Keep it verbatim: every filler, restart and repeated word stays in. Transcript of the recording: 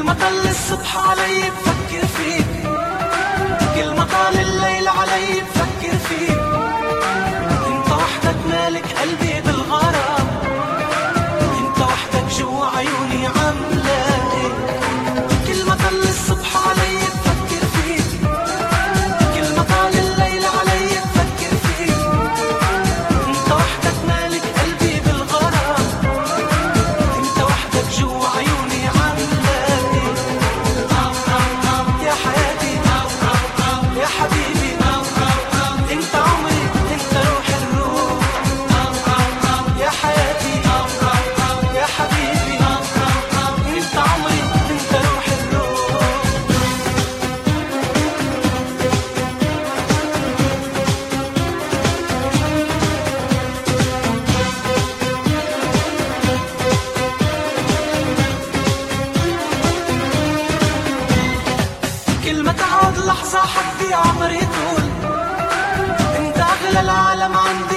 ما طل الصبح علي بفكر فيك، كل ما طال الليل علي بفكر فيك. انت وحدك مالك قلبي بالغرام، انت وحدك جوا عيوني عم لاقي. كل ما طل الصبح علي بفكر فيك، كل ما طال الليل علي بفكر فيك. انت وحدك مالك قلبي بالغرام، انت وحدك جوا عيوني عم لاقي. يا حياتي يا حبيبي، انت عمري انت روح الروح. يا حياتي يا حبيبي، انت عمري انت روح الروح. كل ما تعود لحظة حبي عمري طول، انت اغلى العالم عندي